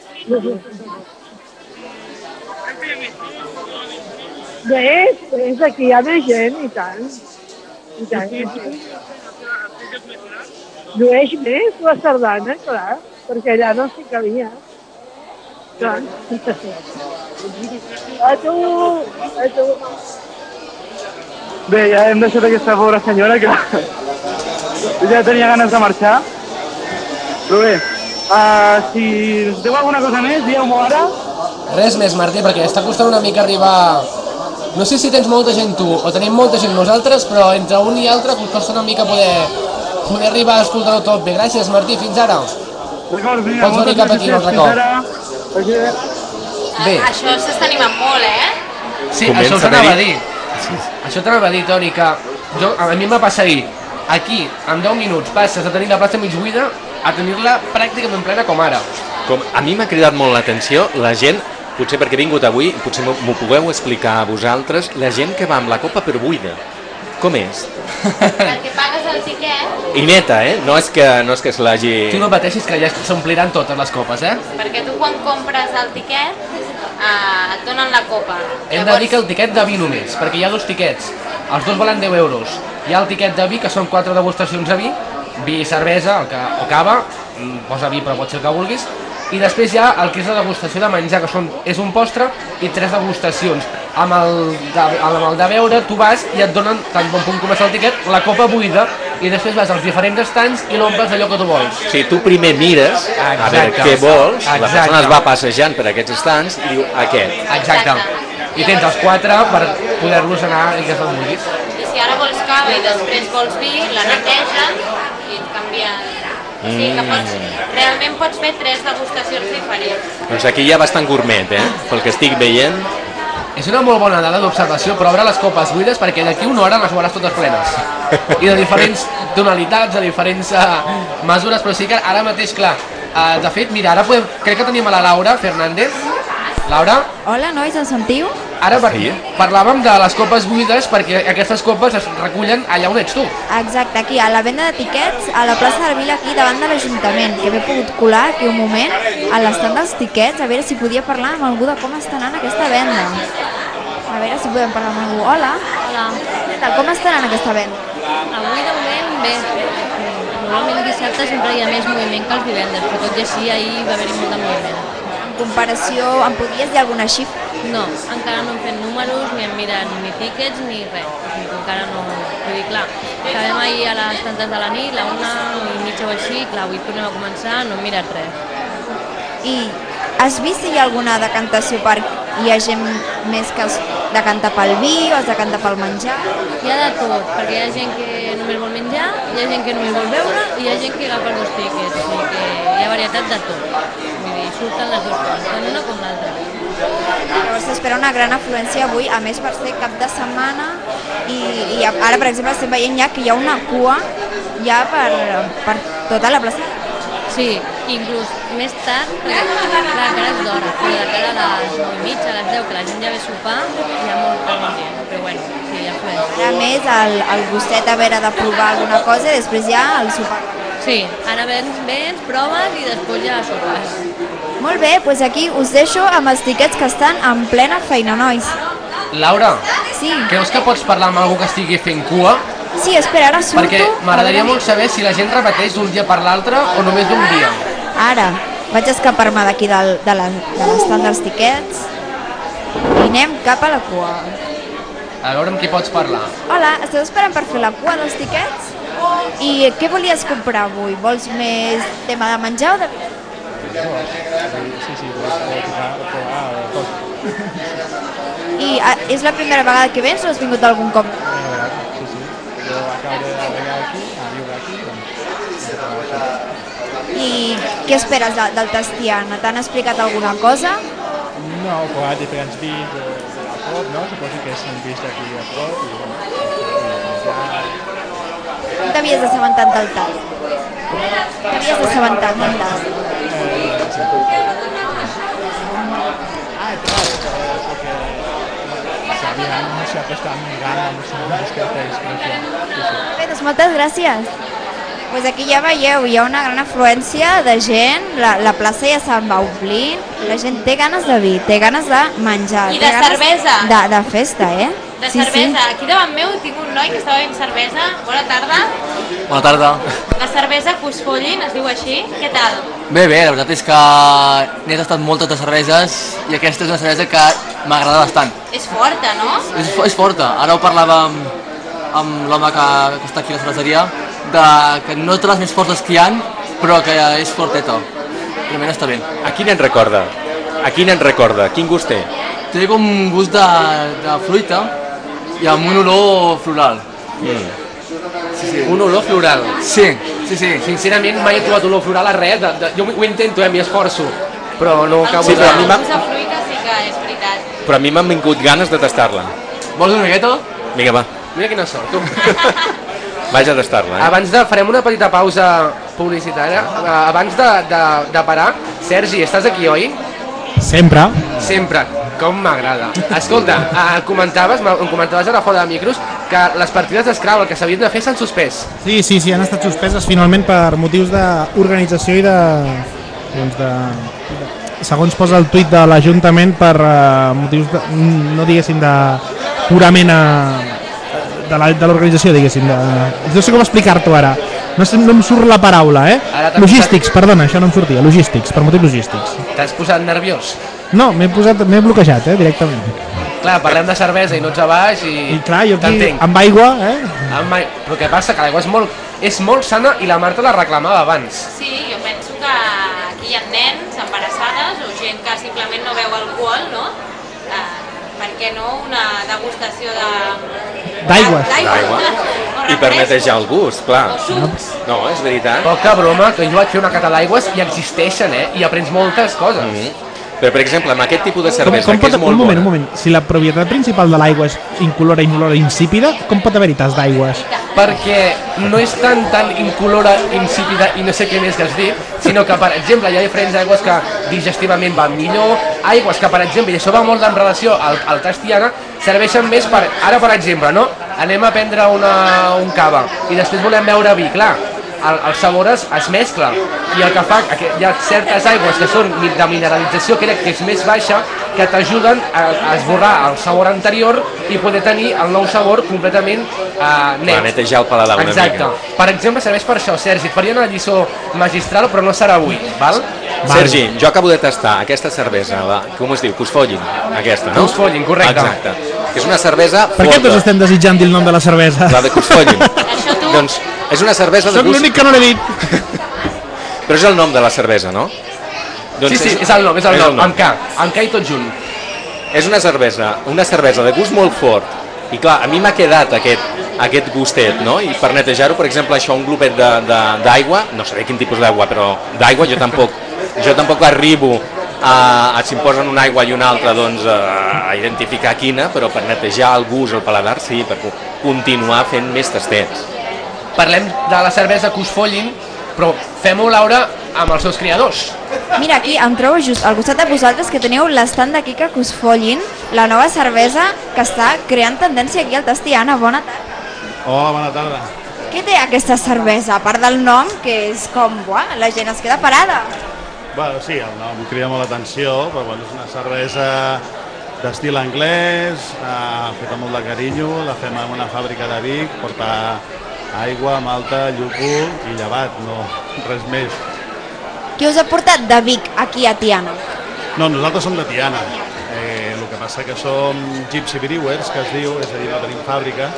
Ves, aquí hi ha més gent, i tant. I tant. Llueix més la sardana, clar, perquè allà no s'hi cabia. Clar. A tu. Bé, ja hem deixat aquesta pobra senyora que ja tenia ganes de marxar. Però bé, si teniu alguna cosa més, dieu-m'ho ara. Res més, Martí, perquè està costant una mica arribar... No sé si tens molta gent tu o tenim molta gent nosaltres, però entre un i altre costa una mica poder arribar a escoltar-ho tot bé. Gràcies, Martí, fins ara. D'acord, vinga, pots venir cap aquí un altre cop. Bé. Això s'està animant molt, eh? Sí, això us anava a dir. Això t'anava a dir, Toni, que a mi em va passar ahir. Aquí, en 10 minuts, passes de tenir la plaça mig buida a tenir-la pràcticament plena com ara. A mi m'ha cridat molt l'atenció la gent, potser perquè he vingut avui, potser m'ho pugueu explicar a vosaltres, la gent que va amb la copa per buida. Com és? Perquè pagues el tiquet. I neta, no és que se l'hagi... Tu no pateixis que ja s'ompliran totes les copes, Perquè tu quan compres el tiquet et donen la copa. Hem de dir que el tiquet de vi només, perquè hi ha dos tiquets. Els dos valen 10 euros. Hi ha el tiquet de vi, que són 4 degustacions de vi, vi i cervesa o cava, posa vi però pot ser el que vulguis, i després hi ha el que és la degustació de menjar, que és un postre i 3 degustacions. Amb el de beure tu vas i et donen, tan bon punt comença el tiquet, la copa buida, i després vas als diferents estands i l'omples allò que tu vols. O sigui, tu primer mires a veure què vols, la persona es va passejant per aquests estands i diu aquest. Exacte. I tens els 4 per poder-los anar i que se'ls vulguis. I si ara vols cava i després vols vi, la netegen i et canvien. O sigui que realment pots fer 3 degustacions diferents. Doncs aquí hi ha bastant gourmet, pel que estic veient. És una molt bona dada d'observació, però obre les copes buides perquè d'aquí una hora les veuràs totes plenes. I de diferents tonalitats, de diferents mesures, però sí que ara mateix, clar, de fet, mira, ara crec que tenim a la Laura Fernández. Laura? Hola, nois, em sentiu? Ara parlàvem de les copes buides perquè aquestes copes es recullen allà on ets tu. Exacte, aquí, a la venda de tiquets, a la plaça del Vila, aquí davant de l'Ajuntament, que m'he pogut colar aquí un moment a l'estant dels tiquets, a veure si podia parlar amb algú de com està anant aquesta venda. A veure si podem parlar amb algú. Hola. Hola. Què tal, com està anant aquesta venda? Avui de moment bé. Normalment dissabte sempre hi ha més moviment que els divendres, però tot i així ahir va haver-hi molt de moviment. En comparació, em podries dir alguna xifra? No, encara no hem fet números, ni hem mirat ni tíquets ni res. Encara no... Vull dir, clar, acabem ahir a les tantes de la nit, la 1:30 o així, clar, avui tornem a començar, no hem mirat res. I has vist si hi ha alguna decantació per... Hi ha gent més que els decanta pel vi o els decanta pel menjar? Hi ha de tot, perquè hi ha gent que només vol menjar, hi ha gent que només vol beure i hi ha gent que agafa els dos tíquets, o sigui que hi ha varietat de tot. Vull dir, surten les dues coses, tant una com l'altra. Llavors s'espera una gran afluència avui, a més per ser cap de setmana i ara per exemple estem veient ja que hi ha una cua ja per tota la plaça. Sí, inclús més tard, perquè clar, encara és d'hora, però de cara a les 9:30, a les 10, que la gent ja ve a sopar, hi ha molta gent, però bueno, sí, ja flueix. Ara més el gustet a veure de provar alguna cosa i després ja el sopar. Sí, ara vens, proves i després ja sopes. Molt bé, doncs aquí us deixo amb els tiquets que estan en plena feina, nois. Laura, sí. Creus que pots parlar amb algú que estigui fent cua? Sí, espera, ara surto. Perquè m'agradaria molt saber si la gent repeteix d'un dia per l'altre o només d'un dia. Ara, vaig escapar-me d'aquí de l'estat dels tiquets i anem cap a la cua. A veure amb qui pots parlar. Hola, esteu esperant per fer la cua dels tiquets? I què volies comprar avui? Vols més tema de menjar o de... Sí, tot. I és la primera vegada que vens o has vingut algun cop? Sí. Jo acabo d'arribar aquí, a viure aquí, doncs... I què esperes del Tastiana? T'han explicat alguna cosa? No, he provat diferents vins a prop, no? Suposo que és un vins d'aquí a prop i bueno, Com t'havies assabentat del tast? T'havies assabentat del tast? Porque se había anunciado que estaban mirando los cartells, creo que... Bé, doncs moltes gràcies. Pues aquí ja veieu, hi ha una gran afluència de gent, la plaça ja se'n va omplint, la gent té ganes de vi, té ganes de menjar. I de cervesa. De festa, eh? De cervesa. Aquí davant meu tinc un noi que està bevent cervesa. Bona tarda. Bona tarda. La cervesa Cusfollin, es diu així. Què tal? Bé, la veritat és que n'he tastat moltes de cerveses i aquesta és una cervesa que m'agrada bastant. És forta, no? És forta. Ara ho parlava amb l'home que està aquí a la cerveseria, que no té les més fortes que hi ha, però que és forteta. Realment està bé. A quin en recorda? Quin gust té? Té com un gust de fruita i amb un olor floral. Sí. Un olor floral. Sí. Sincerament mai he trobat olor floral a res. Jo ho intento, m'hi esforço, però no acabo Sí, però a mi El gust de fruita sí que és veritat. Però a mi m'han vingut ganes de tastar-la. Vols una miqueta? Vinga, va. Mira quina sort, tu. Vaig a tastar-la. Abans farem una petita pausa publicitària. Abans de parar, Sergi, estàs aquí, oi? Sempre. Sempre, com m'agrada. Escolta, em comentaves ara fora de micros que les partides d'Scrabble que s'havien de fer s'han suspès. Sí, han estat suspeses finalment per motius d'organització i segons posa el tuit de l'Ajuntament per motius no diguéssim de purament de l'organització, diguéssim. No sé com explicar-t'ho ara. No em surt la paraula, Logístics, perdona, això no em sortia. Logístics, per motius logístics. T'has posat nerviós? No, m'he bloquejat, directament. Clar, parlem de cervesa i no ets a baix i clar, jo aquí, t'entenc. amb aigua, Però què passa? Que l'aigua és molt sana i la Marta la reclamava abans. Sí, jo penso que aquí hi ha nens, embarassades o gent que simplement no beu alcohol, no? Per què no una degustació d'aigües. I per netejar el gust, clar. O sucs. No, és veritat. Poca broma, que jo vaig fer una cata d'aigües i existeixen, I aprens moltes coses. Però, per exemple, amb aquest tipus de cervesa, com que és molt bona... Un moment. Si la propietat principal de l'aigua és incolora, inolora i insípida, com pot haver-hi tas d'aigües? Perquè no és tan incolora, insípida i no sé què més que has dit, sinó que, per exemple, hi ha diferents aigües que digestivament van millor, aigües que, per exemple, i això va molt en relació al Tastiana, serveixen més per... Ara, per exemple, no? Anem a prendre un cava i després volem beure vi, clar. El sabor es mescla i el que fa que hi ha certes aigües que són de mineralització que és més baixa que t'ajuden a esborrar el sabor anterior i poder tenir el nou sabor completament net. Per netejar el paladar una mica. Exacte. Per exemple, serveix per això, Sergi. Et faria una lliçó magistral, però no serà avui, val? Sergi, jo acabo de tastar aquesta cervesa, com es diu? Cusfollin, aquesta, no? Cusfollin, correcte. Exacte. És una cervesa forta. Per què tots estem desitjant dir el nom de la cervesa? La de Cusfollin. Doncs és una cervesa de gust... Soc l'únic que no l'he dit. Però és el nom de la cervesa, no? Doncs sí, és el nom, amb K i tot junt. És una cervesa de gust molt fort. I clar, a mi m'ha quedat aquest aquest gustet, no? I per netejar-ho, per exemple, això, un glopet d'aigua, no sé quin tipus d'aigua, però d'aigua jo tampoc arribo si em posen una aigua i una altra doncs, a identificar quina, però per netejar el gust, el paladar, sí, per continuar fent més tastets. Parlem de la cervesa que us follin, però fem-ho, Laura, amb els seus creadors. Mira, aquí em trobo just al costat de vosaltres que teniu l'estand d'aquí que us follin, la nova cervesa que està creant tendència aquí al Tastiana. Bona tarda. Hola, bona tarda. Què té aquesta cervesa, a part del nom, que és com, buah, la gent es queda parada? Bueno, sí, el nom crida molt l'atenció, però bueno, és una cervesa d'estil anglès, feta molt de carinyo, la fem en una fàbrica de Vic, porta aigua, malta, llúpol i llevat, no res més. Qui us ha portat de Vic aquí a Tiana? No, nosaltres som de Tiana. El que passa que som Gypsy Brewers, que es diu, és a dir, no tenim fàbrica,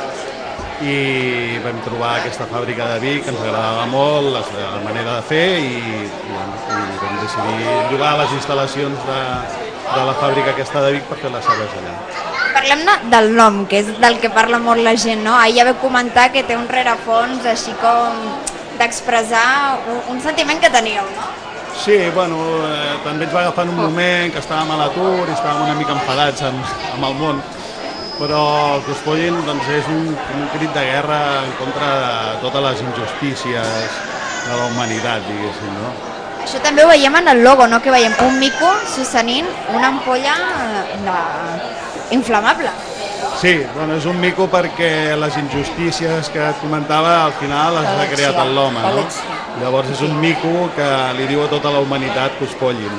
i vam trobar aquesta fàbrica de Vic, ens agradava molt la manera de fer i vam decidir llogar les instal·lacions de la fàbrica aquesta de Vic per fer la cervesa allà. Parlem-ne del nom, que és del que parla molt la gent, no? Ahir ja vau comentar que té un rerefons així com d'expressar un sentiment que teníeu, no? Sí, bueno, també ens va agafar en un moment que estàvem a l'atur i estàvem una mica enfadats amb el món, però el que us follin doncs, és un crit de guerra en contra de totes les injustícies de la humanitat, diguéssim, no? Això també ho veiem en el logo, no? Que veiem un mico sostenint una ampolla inflamable. Sí, bueno, és un mico perquè les injustícies que et comentava al final les ha creat l'home, no? Llavors és un mico que li diu a tota la humanitat que us follin.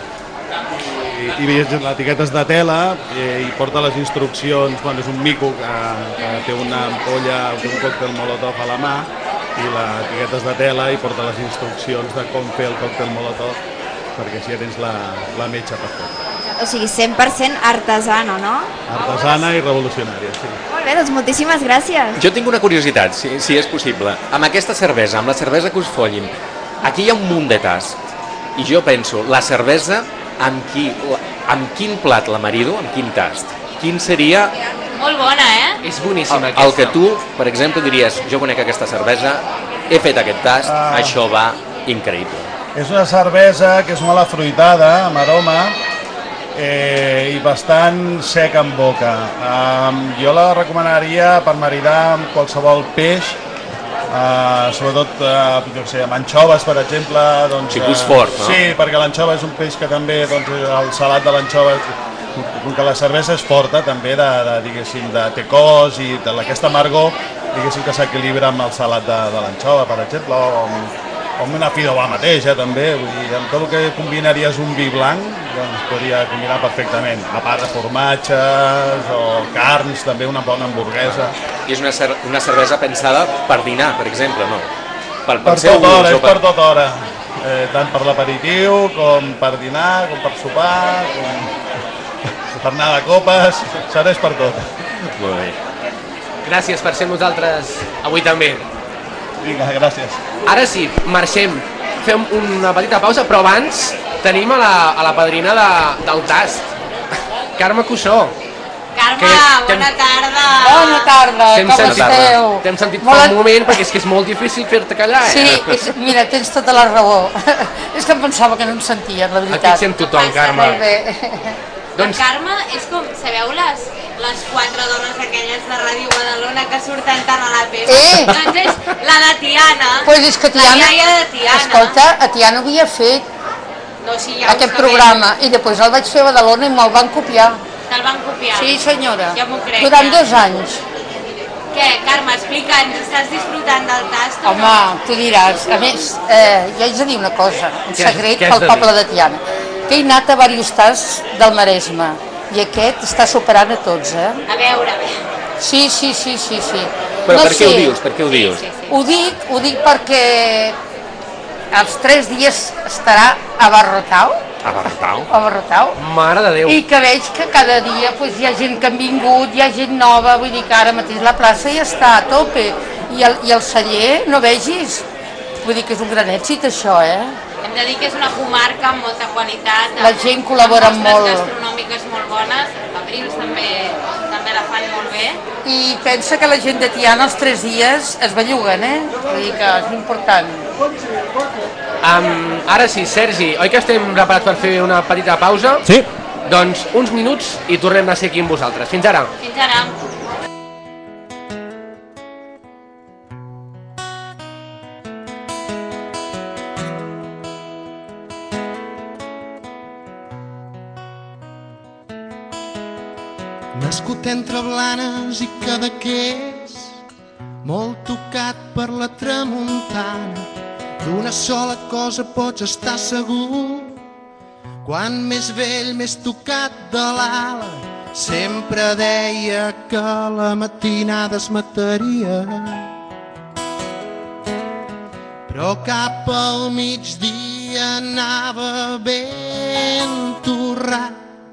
I l'etiqueta és de tela i porta les instruccions, bueno, és un mico que té una ampolla, un còctel molotov a la mà i l'etiqueta és de tela i porta les instruccions de com fer el còctel molotov perquè així ja tens la metxa per fer. O sigui, 100% artesana, no? Artesana i revolucionària, sí. Molt bé, doncs moltíssimes gràcies. Jo tinc una curiositat, si és possible. Amb aquesta cervesa, amb la cervesa que us follin, aquí hi ha un munt de tast. I jo penso, la cervesa, amb quin plat la marido, amb quin tast? Quin seria... Molt bona, eh? És boníssima aquesta. El que tu, per exemple, diries, jo conec aquesta cervesa, he fet aquest tast, això va increïble. És una cervesa que és molt afruitada, amb aroma, i bastant sec en boca. Jo la recomanaria per maridar amb qualsevol peix, sobretot amb anxoves, per exemple. Sí, gust fort, no? Sí, perquè l'anxova és un peix que també, el salat de l'anxova, com que la cervesa és forta, també, té cos i aquesta amargor, diguéssim que s'equilibra amb el salat de l'anxova, per exemple, o amb una fideuà mateixa, també. Vull dir, amb tot el que combinaries un vi blanc, doncs podria combinar perfectament. A part de formatges o carns, també una bona hamburguesa. I és una cervesa pensada per dinar, per exemple, no? Per tota hora, és per tota hora. Tant per l'aperitiu, com per dinar, com per sopar, com per anar de copes, serveix per tot. Molt bé. Gràcies per ser amb nosaltres avui també. Vinga, gràcies. Ara sí, marxem. Fem una petita pausa, però abans tenim a la padrina del tast, Carme Cussó. Carme, bona tarda. Bona tarda, com esteu? T'hem sentit fa un moment, perquè és que és molt difícil fer-te callar, Sí, mira, tens tota la raó. És que em pensava que no em sentien, la veritat. Aquí et sent tothom, Carme. Molt bé. Doncs... La Carme és com, sabeu les 4 dones aquelles de Ràdio Badalona que surten tant a la tele? Doncs és la de Tiana. Pues és que Tiana, la iaia de Tiana. Escolta, a Tiana havia fet aquest programa i després el vaig fer a Badalona i me'l van copiar. Te'l van copiar? Sí, senyora. Ja m'ho crec. Durant 2 anys. Què, Carme, explica'ns, estàs disfrutant del tast o no? Home, tu diràs. A més, ja haig de dir una cosa, un secret pel poble de Tiana. Que he anat a diversos tasts del Maresme i aquest està superant a tots, A veure. Sí. Però per què ho dius? Per què ho dius? Ho dic perquè els 3 dies estarà abarrotau. Abarrotau? Mare de Déu. I que veig que cada dia hi ha gent que ha vingut, hi ha gent nova, vull dir que ara mateix la plaça ja està a tope. I el celler, no vegis? Vull dir que és un gran èxit això, Hem de dir que és una comarca amb molta qualitat. La gent col·labora molt. Amb gastronòmiques molt bones, els cabrils també la fan molt bé. I pensa que la gent de Tiana els 3 dies es belluguen, Vull dir que és important. Ara sí, Sergi, oi que estem preparats per fer una petita pausa? Sí. Doncs uns minuts i tornem a ser aquí amb vosaltres. Fins ara. Fins ara. Nascut entre Blanes i Cadaqués, molt tocat per la tramuntana, d'una sola cosa pots estar segur: quan més vell, més tocat de l'ala, sempre deia que la matinada es mataria. Però cap al migdia anava ben torrat,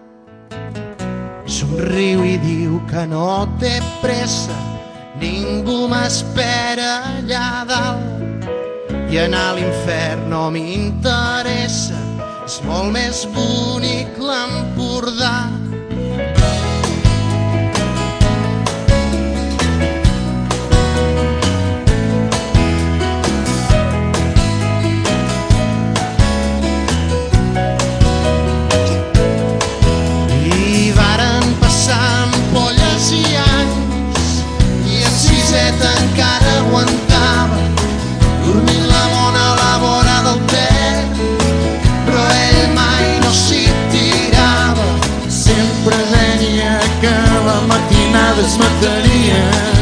somriu i diu que no té pressa, ningú m'espera allà dalt, i anar a l'infern no m'interessa, és molt més bonic l'Empordà. Encara aguantava, dormint la mona a la vora del Ter, però ell mai no s'hi tirava, sempre deia que la matinada es mataria.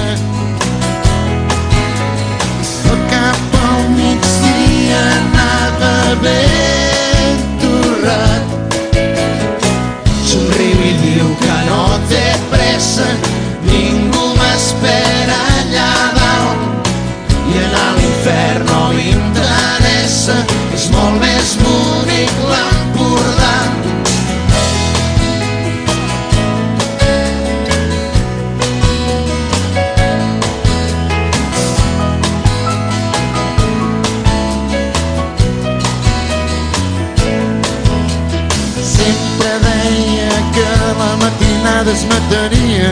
Però cap al migdia anava ben torrat, somriu i diu que no té pressa, ningú m'espera allà dalt, i anar a l'infern no m'interessa, és molt més bonic l'Empordà. Sempre deia que la matinada es mataria,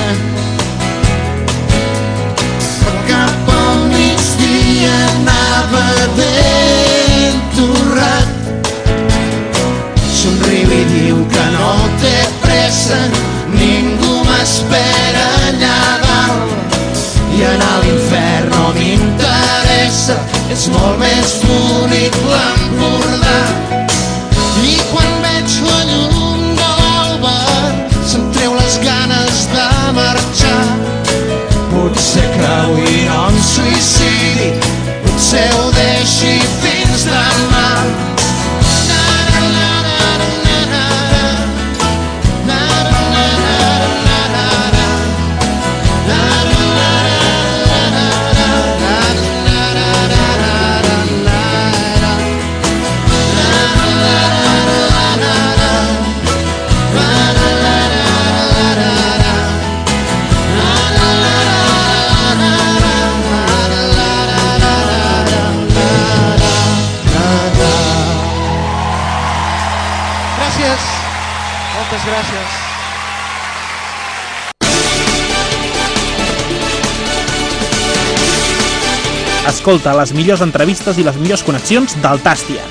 cap al migdia anava ben torrat, somriu i diu que no té pressa, ningú m'espera allà dalt, i anar a l'infern no m'interessa, és molt més bonic l'Empordà. I quan veig la llum de l'alba se'm treu les ganes de marxar, potser que avui no em suïcidi, potser ho deixi fins demà. Moltes gràcies. Escolta les millors entrevistes i les millors connexions del Tàstia.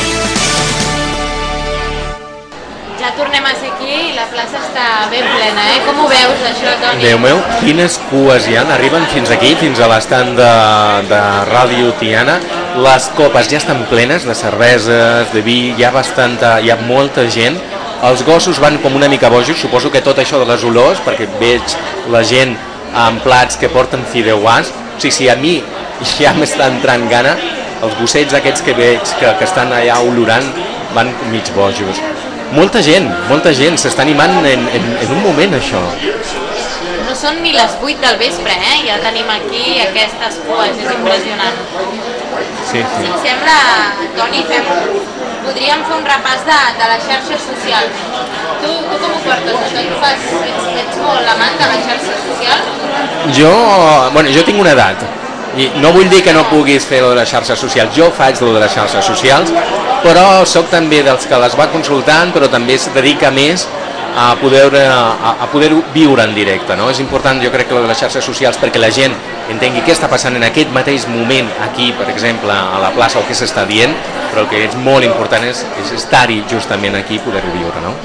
Ja tornem a ser aquí i la plaça està ben plena, Com ho veus, això, Toni? Déu meu, quines cues hi ha, arriben fins aquí, fins a l'estand de Ràdio Tiana. Les copes ja estan plenes de cerveses, de vi, hi ha molta gent. Els gossos van com una mica bojos, suposo que tot això de les olors, perquè veig la gent amb plats que porten fideuàs. O sigui, a mi ja m'està entrant gana, els gossets aquests que veig que estan allà olorant van mig bojos. Molta gent, s'està animant en un moment, això. No són ni les 8 del vespre, Ja tenim aquí aquestes cues, és impressionant. Sí. Si et sembla, Toni, podríem fer un repàs de les xarxes socials. Tu com ho portes? Ets molt amant de les xarxes socials? Jo tinc una edat, i no vull dir que no puguis fer de les xarxes socials, jo faig de les xarxes socials, però sóc també dels que les va consultant, però també es dedica més a poder-ho viure en directe, no? És important, jo crec, que de les xarxes socials perquè la gent entengui què està passant en aquest mateix moment aquí, per exemple, a la plaça o què s'està dient, però el que és molt important és estar-hi justament aquí i poder-ho viure, no?